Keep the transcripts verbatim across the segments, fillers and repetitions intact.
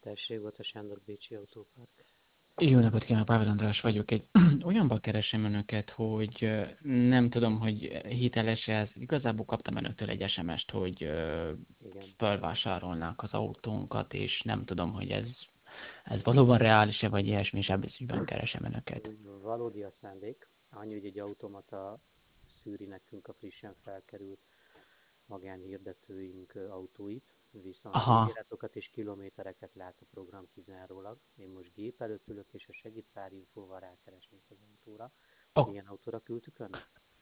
Tessék, volt a Sándor Bécsi Autópark. Jó napot kívánok, Pável András vagyok. Egy olyanba keresem önöket, hogy ö, nem tudom, hogy hiteles ez. Igazából kaptam önöktől egy es em est, hogy ö, Igen. felvásárolnák az autónkat, és nem tudom, hogy ez, ez valóban reális-e, vagy ilyesmi, és ebben az ügyben keresem önöket. Valódi a szándék. Annyi, hogy egy automata szűri nekünk a frissen felkerült magánhirdetőink autóit, viszont Aha, évjáratokat és kilométereket lát a program kizárólag. Én most gép előtt ülök, és ha segít pár infóval rákeresnék az autóra. ok. Milyen autóra küldtük önnek?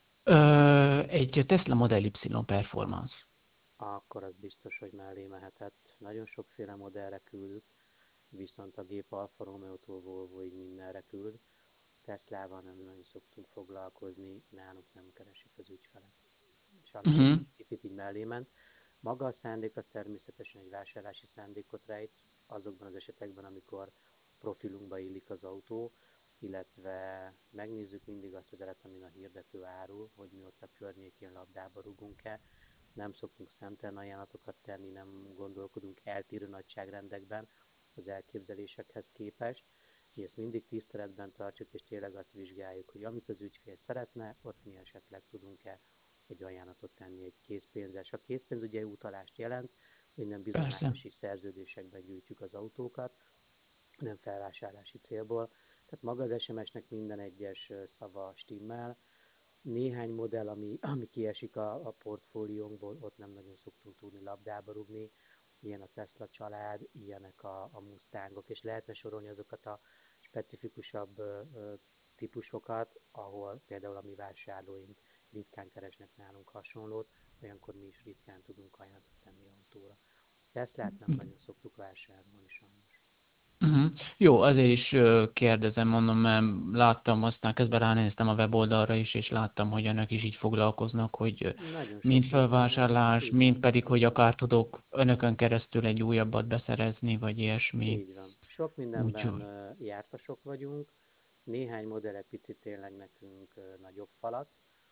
Ö, egy Tesla Model Y Performance. Akkor az biztos, hogy mellé mehetett. Nagyon sokféle modellre küldük, viszont a gép Alfa Romeo-tól Volvoig mindenre küld. Teslával nem nagyon szoktunk foglalkozni, nálunk nem keresik az ügyfelek. Sajnos ez Uh-huh. egy kicsit így mellé ment. Maga a szándék az természetesen egy vásárlási szándékot rejt, azokban az esetekben, amikor profilunkba illik az autó, illetve megnézzük mindig azt az elet, amin a hirdető árul, hogy mi ott a környékén labdába rugunk-e. Nem szoktunk szemtelen ajánlatokat tenni, nem gondolkodunk eltérő nagyságrendekben az elképzelésekhez képest. Mi ezt mindig tiszteletben tartjuk, és tényleg azt vizsgáljuk, hogy amit az ügyfél szeretne, ott mi esetleg tudunk-e egy ajánlatot tenni egy készpénzes. A készpénz ugye utalást jelent, hogy nem Persze. bizományosi szerződésekben gyűjtjük az autókat, nem felvásárlási célból. Tehát maga az es em es-nek minden egyes szava stimmel. Néhány modell, ami, ami kiesik a, a portfóliónkból, ott nem nagyon szoktunk tudni labdába rugni. Ilyen a Tesla család, ilyenek a, a Mustangok, és lehetne sorolni azokat a specifikusabb ö, ö, típusokat, ahol például a mi vásárlóink ritkán keresnek nálunk hasonlót, olyankor mi is ritkán tudunk ajánlatot tenni autóra. Teslát nem nagyon szoktuk vásárolni sajnos. Uh-huh. Jó, azért is ö, kérdezem, mondom, mert láttam, aztán közben ránéztem a weboldalra is, és láttam, hogy önök is így foglalkoznak, hogy ö, Nagyon mind sok minden, felvásárlás, így mind van, pedig, hogy így van. akár tudok önökön keresztül egy újabbat beszerezni, vagy ilyesmi. Így van. Sok mindenben Úgyhogy. ö, jártasok vagyunk, néhány modell egy picit tényleg nekünk ö, nagyobb falat,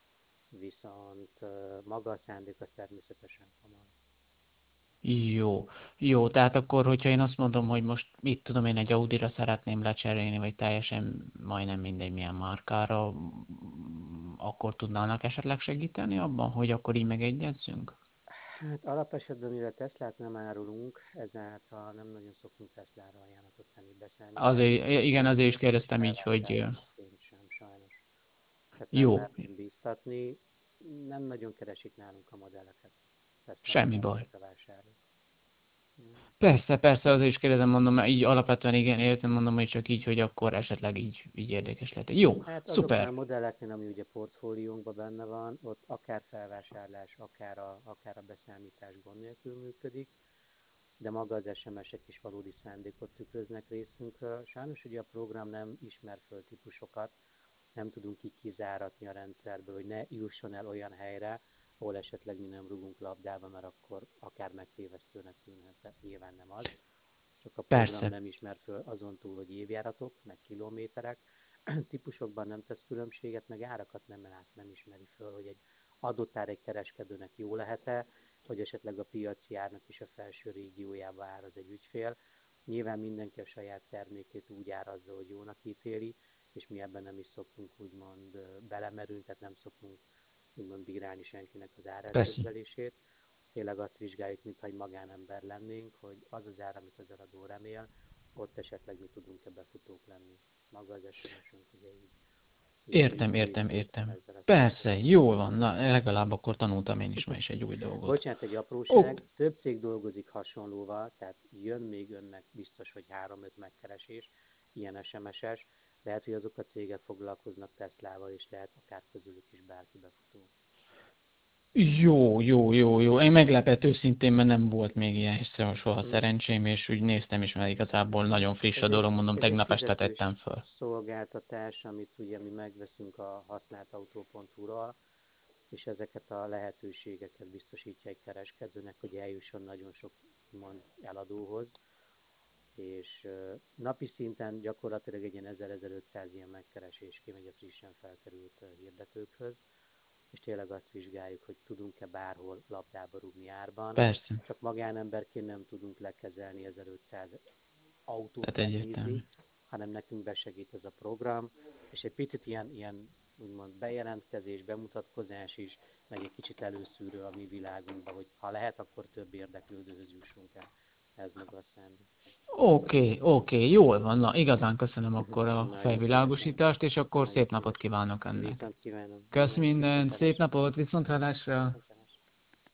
viszont ö, maga a szándék az természetesen komoly. Jó, jó, tehát akkor, hogyha én azt mondom, hogy most mit tudom én, egy Audira szeretném lecserélni, vagy teljesen majdnem mindegy milyen márkára, mm, akkor tudnának esetleg segíteni abban, hogy akkor így megegyezzünk? Hát alapesetben, mivel Teslát nem árulunk, ezáltal nem nagyon szoktunk Teslára ajánlatot tenni, Azért, igen, beszállításiként azért is sem, és kérdeztem így, hogy ö, felvásárlásként sem sajnos. Tehát nem jó, merném bíztatni, nem nagyon keresik nálunk a modelleket, Tesla semmi baj. modelleket a vásárlók. Jó. Persze, persze, azért is kérdezem, mondom, mert így alapvetően igen, értem, mondom, hogy csak így, hogy akkor esetleg így, így érdekes lehet. Jó, Hát azoknál a szuper. modelleknél, ami ugye portfóliónkban benne van, ott akár felvásárlás, akár a, akár a beszámítás gond nélkül működik, de maga az es em es-ek is valódi szándékot tükröznek részünkről. Sajnos ugye a program nem ismer föl típusokat, nem tudunk így kizáratni a rendszerből, hogy ne jusson el olyan helyre, ahol esetleg mi nem rugunk labdába, mert akkor akár megtévesztőnek tűnhet, de nyilván nem az. Csak a program Persze. nem ismer föl azon túl, hogy évjáratok, meg kilométerek, típusokban nem tesz különbséget, meg árakat nem lát, nem ismeri föl, hogy egy adott ár egy kereskedőnek jó lehet-e, vagy esetleg a piaci árnak is a felső régiójába áraz egy ügyfél. Nyilván mindenki a saját termékét úgy árazza, hogy jónak ítéli, és mi ebben nem is szoktunk úgymond belemerülni, tehát nem szoktunk úgymond bírálni senkinek az Persze. árelképzelését. Tényleg azt vizsgáljuk, mintha egy magánember lennénk, hogy az az ár, amit az eladó remél, ott esetleg mi tudunk-e befutók lenni. Maga az es em es-ünk ugye így, így Értem, működik értem, értem. ezzel a Persze, szándékkal. jól van, na, legalább akkor tanultam én is ma is egy új dolgot. Bocsánat, egy Ó, apróság, több cég dolgozik hasonlóval, tehát jön még önnek biztos, hogy három-öt megkeresés, ilyen es em es-es, lehet, hogy azok a cégek foglalkoznak Teslával, és lehet akár közülük is bárki befutó. jó, jó, jó, jó. Én meglepett őszintén, mert nem volt még ilyen hiszem soha Hm? szerencsém, és úgy néztem is, mert igazából nagyon friss a Ez egy, dolog, mondom, ez egy tegnap este tettem fizetős föl. szolgáltatás, amit ugye mi megveszünk a használtautó pont hu-ról, és ezeket a lehetőségeket biztosítja egy kereskedőnek, hogy eljusson nagyon sok mond eladóhoz, és napi szinten gyakorlatilag egy ilyen ezer-ezerötszáz ilyen megkeresés kimegy a frissen felkerült hirdetőkhöz, és tényleg azt vizsgáljuk, hogy tudunk-e bárhol labdába rúgni árban, Persze. csak magánemberként nem tudunk lekezelni ezerötszáz autót Tehát megnézni, egyértelmű. hanem nekünk besegít ez a program, és egy picit ilyen, ilyen úgymond bejelentkezés, bemutatkozás is, meg egy kicsit előszűrő a mi világunkba, hogy ha lehet, akkor több érdeklődőhöz jussunk el. Ez maga a szándék. Oké, oké, jól van. Na, igazán köszönöm akkor a Nagyon szívesen. felvilágosítást, és akkor Nagyon szép napot szívesen. kívánok önnek. Viszont kívánom. Kösz Minden jót, mindent, szép viszontlátásra. napot, viszontlátásra! Viszontlátásra.